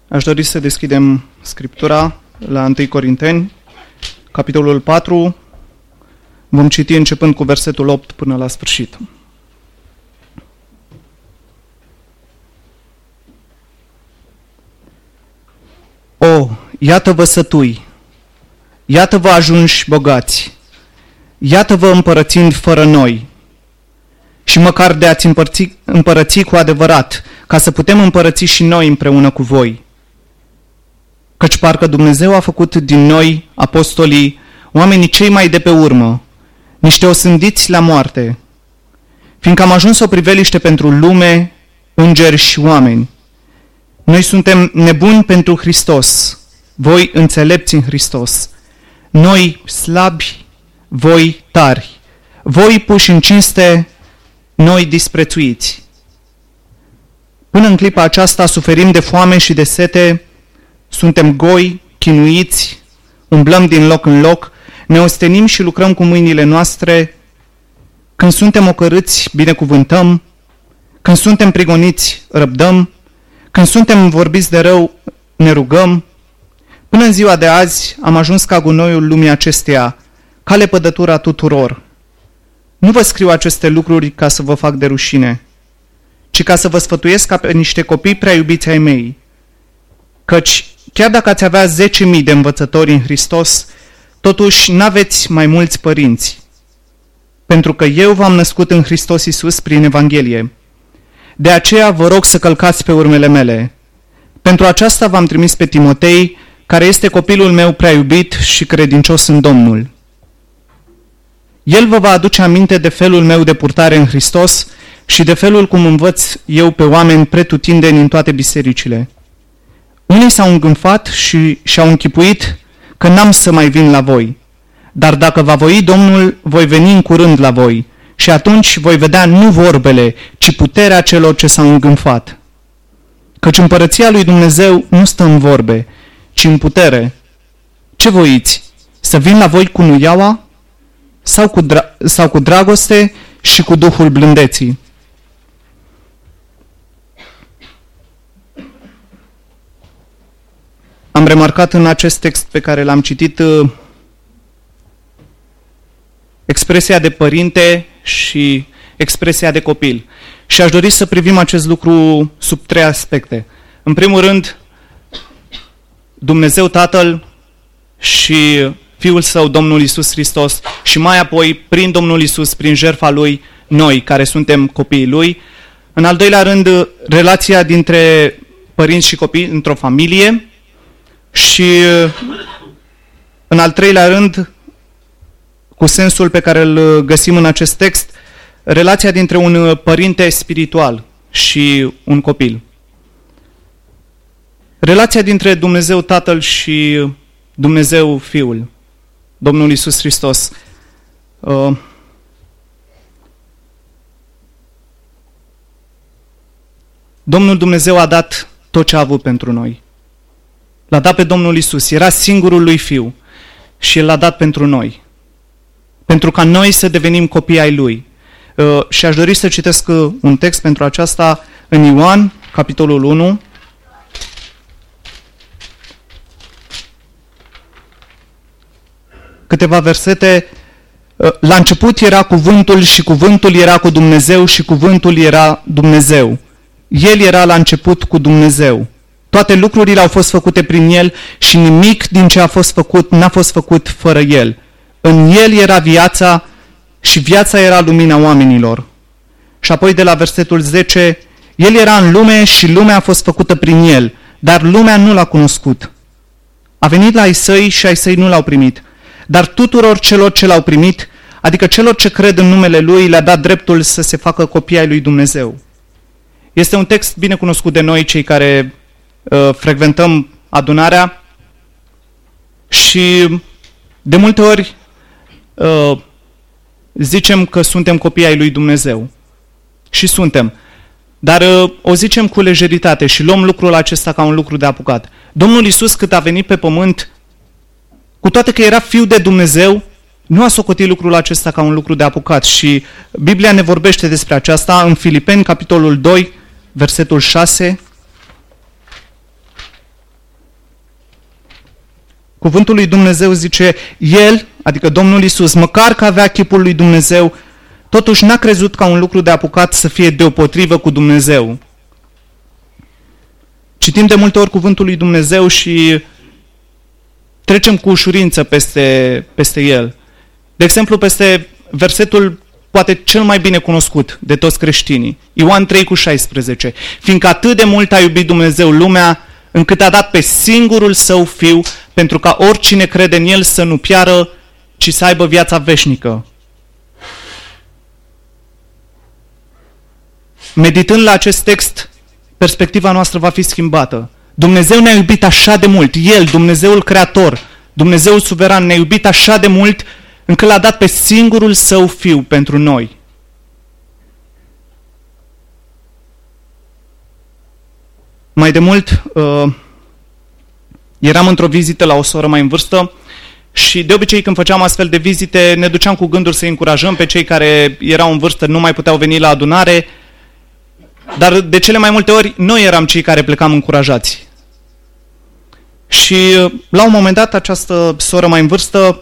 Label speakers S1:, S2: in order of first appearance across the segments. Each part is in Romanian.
S1: Aș dori să deschidem Scriptura la 1 Corinteni, capitolul 4. Vom citi începând cu versetul 8 până la sfârșit. O, iată-vă sătui, iată-vă ajunși bogați, iată-vă împărățind fără noi, și măcar de a-ți împărăți cu adevărat, ca să putem împărăți și noi împreună cu voi. Căci parcă Dumnezeu a făcut din noi, apostolii, oamenii cei mai de pe urmă, niște osândiți la moarte, fiindcă am ajuns o priveliște pentru lume, îngeri și oameni. Noi suntem nebuni pentru Hristos, voi înțelepți în Hristos, noi slabi, voi tari, voi puși în cinste, noi disprețuiți. Până în clipa aceasta suferim de foame și de sete, suntem goi, chinuiți, umblăm din loc în loc, ne ostenim și lucrăm cu mâinile noastre. Când suntem ocărâți, binecuvântăm, când suntem prigoniți, răbdăm, când suntem vorbiți de rău, ne rugăm. Până în ziua de azi am ajuns ca gunoiul lumii acesteia, ca lepădătura tuturor. Nu vă scriu aceste lucruri ca să vă fac de rușine, ci ca să vă sfătuiesc ca pe niște copii prea iubiți ai mei. Căci, chiar dacă ați avea 10.000 de învățători în Hristos, totuși n-aveți mai mulți părinți, pentru că eu v-am născut în Hristos Iisus prin Evanghelie. De aceea vă rog să călcați pe urmele mele. Pentru aceasta v-am trimis pe Timotei, care este copilul meu prea iubit și credincios în Domnul. El vă va aduce aminte de felul meu de purtare în Hristos și de felul cum învăț eu pe oameni pretutindeni în toate bisericile. Unii s-au îngânfat și și-au închipuit că n-am să mai vin la voi, dar dacă va voi Domnul, voi veni în curând la voi și atunci voi vedea nu vorbele, ci puterea celor ce s-au îngânfat. Căci împărăția lui Dumnezeu nu stă în vorbe, ci în putere. Ce voiți? Să vin la voi cu nuiaua sau cu dragoste și cu duhul blândeții? Am remarcat în acest text pe care l-am citit expresia de părinte și expresia de copil. Și aș dori să privim acest lucru sub 3 aspecte. În primul rând, Dumnezeu Tatăl și Fiul Său, Domnul Iisus Hristos, și mai apoi, prin Domnul Iisus, prin jertfa Lui, noi, care suntem copiii Lui. În al doilea rând, relația dintre părinți și copii într-o familie. Și în al treilea rând, cu sensul pe care îl găsim în acest text, relația dintre un părinte spiritual și un copil. Relația dintre Dumnezeu Tatăl și Dumnezeu Fiul, Domnul Iisus Hristos. Domnul Dumnezeu a dat tot ce a avut pentru noi. L-a dat pe Domnul Iisus, era singurul lui Fiu și El l-a dat pentru noi, pentru ca noi să devenim copii ai Lui. Și aș dori să citesc un text pentru aceasta în Ioan, capitolul 1. Câteva versete. La început era cuvântul și cuvântul era cu Dumnezeu și cuvântul era Dumnezeu. El era la început cu Dumnezeu. Toate lucrurile au fost făcute prin El și nimic din ce a fost făcut n-a fost făcut fără El. În El era viața și viața era lumina oamenilor. Și apoi de la versetul 10, El era în lume și lumea a fost făcută prin El, dar lumea nu L-a cunoscut. A venit la ai Săi și ai Săi nu L-au primit, dar tuturor celor ce L-au primit, adică celor ce cred în numele Lui, le-a dat dreptul să se facă copii ai lui Dumnezeu. Este un text bine cunoscut de noi, cei care frecventăm adunarea, și de multe ori zicem că suntem copii ai lui Dumnezeu. Și suntem. Dar o zicem cu lejeritate și luăm lucrul acesta ca un lucru de apucat. Domnul Iisus, cât a venit pe pământ, cu toate că era Fiul de Dumnezeu, nu a socotit lucrul acesta ca un lucru de apucat. Și Biblia ne vorbește despre aceasta în Filipeni, capitolul 2, versetul 6. Cuvântul lui Dumnezeu zice, El, adică Domnul Iisus, măcar că avea chipul lui Dumnezeu, totuși n-a crezut ca un lucru de apucat să fie deopotrivă cu Dumnezeu. Citim de multe ori cuvântul lui Dumnezeu și trecem cu ușurință peste el. De exemplu, peste versetul poate cel mai bine cunoscut de toți creștinii, Ioan 3,16. Fiindcă atât de mult a iubit Dumnezeu lumea, încât a dat pe singurul Său Fiu, pentru ca oricine crede în El să nu piară, ci să aibă viața veșnică. Meditând la acest text, perspectiva noastră va fi schimbată. Dumnezeu ne-a iubit așa de mult, El, Dumnezeul Creator, Dumnezeul Suveran, ne-a iubit așa de mult, încât l-a dat pe singurul Său Fiu pentru noi. Mai de mult, eram într-o vizită la o soră mai în vârstă și de obicei când făceam astfel de vizite ne duceam cu gândul să încurajăm pe cei care erau în vârstă, nu mai puteau veni la adunare, dar de cele mai multe ori noi eram cei care plecam încurajați. Și la un moment dat această soră mai în vârstă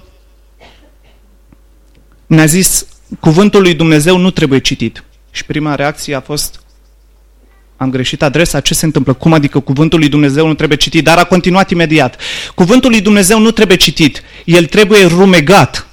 S1: ne-a zis, cuvântul lui Dumnezeu nu trebuie citit. Și prima reacție a fost, am greșit adresa, ce se întâmplă? Cum adică cuvântul lui Dumnezeu nu trebuie citit? Dar a continuat imediat. Cuvântul lui Dumnezeu nu trebuie citit, el trebuie rumegat.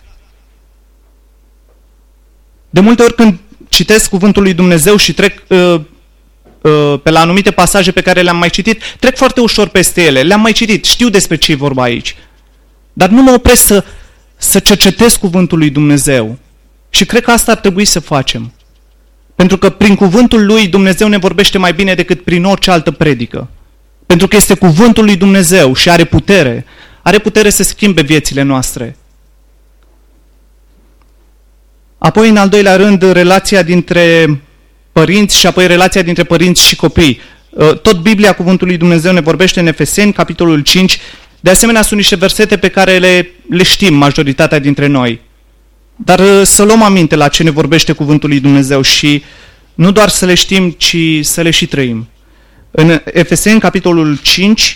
S1: De multe ori când citesc cuvântul lui Dumnezeu și trec pe la anumite pasaje pe care le-am mai citit, trec foarte ușor peste ele. Le-am mai citit, știu despre ce e vorba aici. Dar nu mă opresc să cercetez cuvântul lui Dumnezeu. Și cred că asta ar trebui să facem. Pentru că prin cuvântul lui Dumnezeu ne vorbește mai bine decât prin orice altă predică. Pentru că este cuvântul lui Dumnezeu și are putere. Are putere să schimbe viețile noastre. Apoi, în al doilea rând, relația dintre părinți și apoi relația dintre părinți și copii. Tot Biblia, cuvântul lui Dumnezeu, ne vorbește în Efeseni, capitolul 5. De asemenea, sunt niște versete pe care le știm majoritatea dintre noi. Dar să luăm aminte la ce ne vorbește cuvântul lui Dumnezeu și nu doar să le știm, ci să le și trăim. În Efeseni, capitolul 5,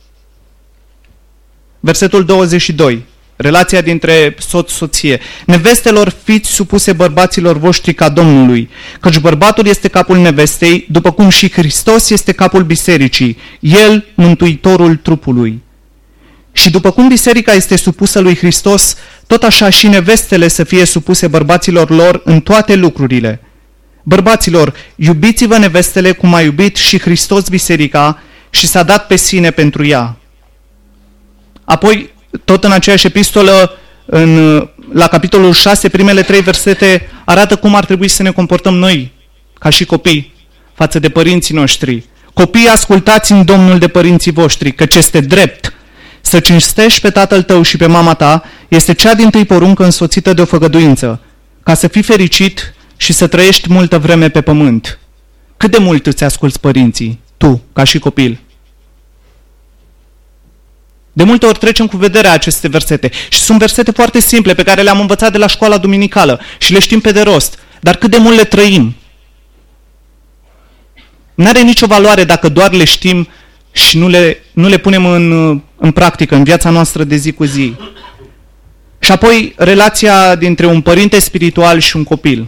S1: versetul 22, relația dintre soț-soție. Nevestelor, fiți supuse bărbaților voștri ca Domnului, căci bărbatul este capul nevestei, după cum și Hristos este capul bisericii, El mântuitorul trupului. Și după cum biserica este supusă lui Hristos, tot așa și nevestele să fie supuse bărbaților lor în toate lucrurile. Bărbaților, iubiți-vă nevestele cum a iubit și Hristos biserica și s-a dat pe sine pentru ea. Apoi, tot în aceeași epistolă, la capitolul 6, primele 3 versete arată cum ar trebui să ne comportăm noi, ca și copii, față de părinții noștri. Copii, ascultați în Domnul de părinții voștri, căci este drept. Să cinstești pe tatăl tău și pe mama ta este cea dintâi poruncă însoțită de o făgăduință, ca să fii fericit și să trăiești multă vreme pe pământ. Cât de mult îți asculți părinții, tu, ca și copil? De multe ori trecem cu vederea aceste versete și sunt versete foarte simple pe care le-am învățat de la școala duminicală și le știm pe de rost, dar cât de mult le trăim? N-are nicio valoare dacă doar le știm și nu le punem în practică, în viața noastră de zi cu zi. Și apoi relația dintre un părinte spiritual și un copil.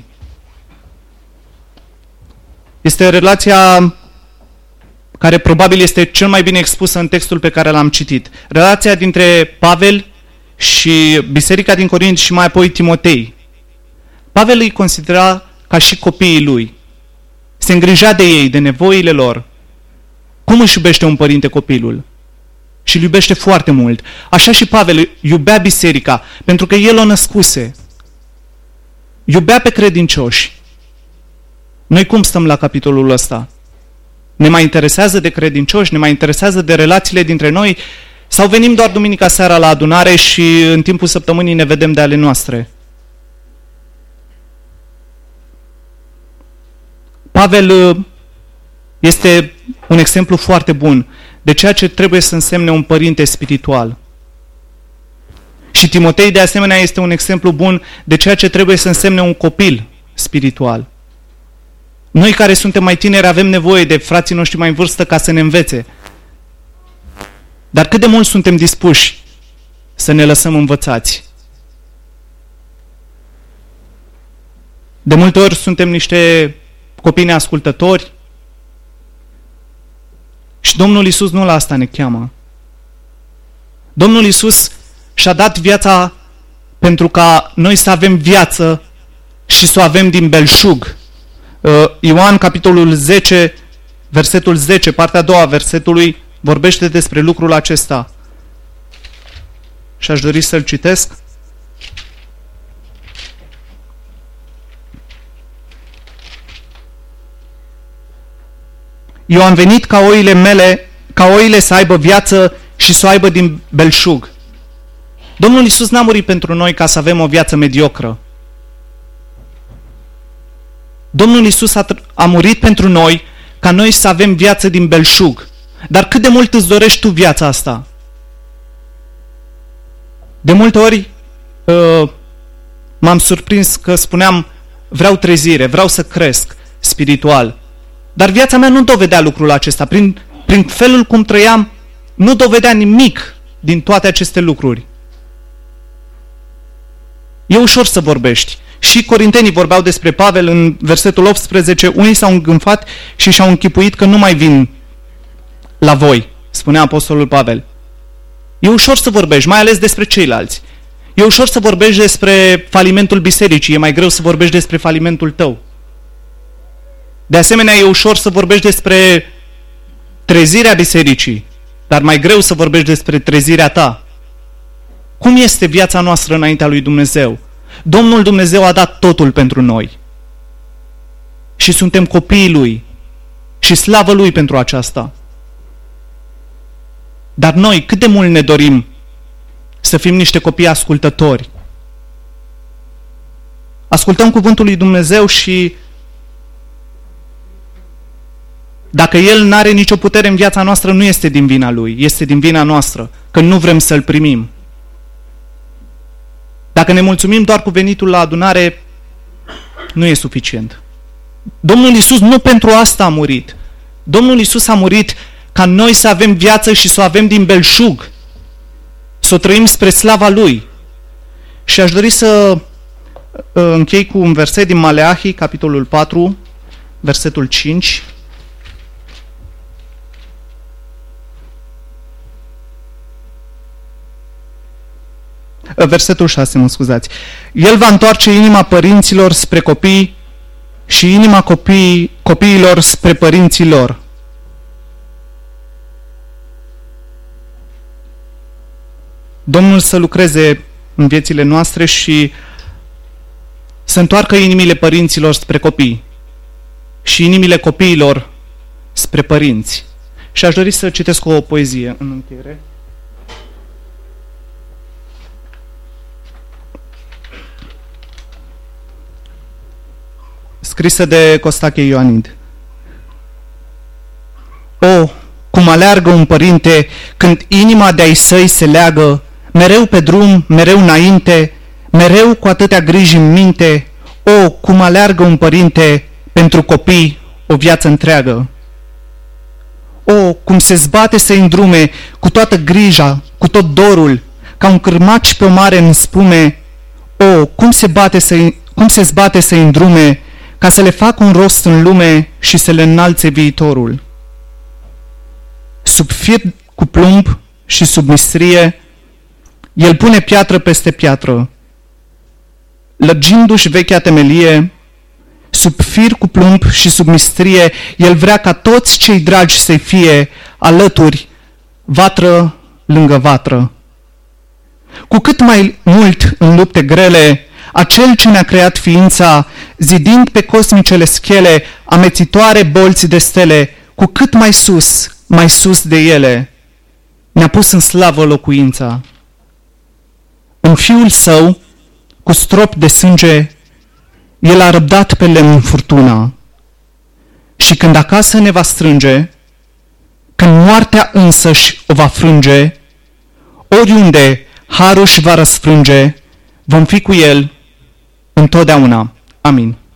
S1: Este relația care probabil este cel mai bine expusă în textul pe care l-am citit. Relația dintre Pavel și Biserica din Corint și mai apoi Timotei. Pavel îi considera ca și copiii lui. Se îngrija de ei, de nevoile lor. Cum își iubește un părinte copilul? Și îl iubește foarte mult. Așa și Pavel iubea biserica, pentru că el o născuse. Iubea pe credincioși. Noi cum stăm la capitolul ăsta? Ne mai interesează de credincioși? Ne mai interesează de relațiile dintre noi? Sau venim doar duminica seara la adunare și în timpul săptămânii ne vedem de ale noastre? Pavel este un exemplu foarte bun de ceea ce trebuie să însemne un părinte spiritual. Și Timotei, de asemenea, este un exemplu bun de ceea ce trebuie să însemne un copil spiritual. Noi care suntem mai tineri avem nevoie de frații noștri mai în vârstă ca să ne învețe. Dar cât de mult suntem dispuși să ne lăsăm învățați. De multe ori suntem niște copii neascultători și Domnul Iisus nu la asta ne cheamă. Domnul Iisus și-a dat viața pentru ca noi să avem viață și să o avem din belșug. Ioan, capitolul 10, versetul 10, partea a doua versetului, vorbește despre lucrul acesta. Și aș dori să-l citesc. Eu am venit ca oile să aibă viață și să o aibă din belșug. Domnul Iisus n-a murit pentru noi ca să avem o viață mediocră. Domnul Iisus a murit pentru noi ca noi să avem viață din belșug. Dar cât de mult îți dorești tu viața asta? De multe ori m-am surprins că spuneam vreau trezire, vreau să cresc spiritual. Dar viața mea nu dovedea lucrul acesta. Prin felul cum trăiam, nu dovedea nimic din toate aceste lucruri. E ușor să vorbești. Și corintenii vorbeau despre Pavel în versetul 18, unii s-au îngânfat și și-au închipuit că nu mai vin la voi, spunea apostolul Pavel. E ușor să vorbești, mai ales despre ceilalți. E ușor să vorbești despre falimentul bisericii, e mai greu să vorbești despre falimentul tău. De asemenea, e ușor să vorbești despre trezirea bisericii, dar mai greu să vorbești despre trezirea ta. Cum este viața noastră înaintea lui Dumnezeu? Domnul Dumnezeu a dat totul pentru noi. Și suntem copiii Lui. Și slavă Lui pentru aceasta. Dar noi, cât de mult ne dorim să fim niște copii ascultători? Ascultăm cuvântul lui Dumnezeu și dacă El n-are nicio putere în viața noastră, nu este din vina Lui, este din vina noastră, că nu vrem să-L primim. Dacă ne mulțumim doar cu venitul la adunare, nu e suficient. Domnul Iisus nu pentru asta a murit. Domnul Iisus a murit ca noi să avem viață și să o avem din belșug, să o trăim spre slava Lui. Și aș dori să închei cu un verset din Maleahi, capitolul 4, versetul 5. Versetul 6, mă scuzați. El va întoarce inima părinților spre copii și inima copiilor spre părinții lor. Domnul să lucreze în viețile noastre și să întoarcă inimile părinților spre copii și inimile copiilor spre părinți. Și aș dori să citesc o poezie în încheiere. Scrisă de Costache Ioanid. O, cum aleargă un părinte când inima de-ai săi se leagă, mereu pe drum, mereu înainte, mereu cu atâtea griji în minte. O, cum aleargă un părinte pentru copii o viață întreagă. O, cum se zbate să-i îndrume cu toată grija, cu tot dorul, ca un cârmaci pe o mare în spume. O, cum se zbate să-i îndrume ca să le facă un rost în lume și să le înalțe viitorul. Sub fir cu plumb și sub mistrie, el pune piatră peste piatră. Lărgindu-și vechea temelie, sub fir cu plumb și sub mistrie, el vrea ca toți cei dragi să-i fie alături, vatră lângă vatră. Cu cât mai mult în lupte grele, acel ce ne-a creat ființa, zidind pe cosmicele schele, amețitoare bolți de stele, cu cât mai sus de ele, ne-a pus în slavă locuința. În Fiul Său, cu strop de sânge, El a răbdat pe lemn furtuna. Și când acasă ne va strânge, când moartea însăși o va frânge, oriunde harul își va răsfrânge, vom fi cu El întotdeauna. Amin.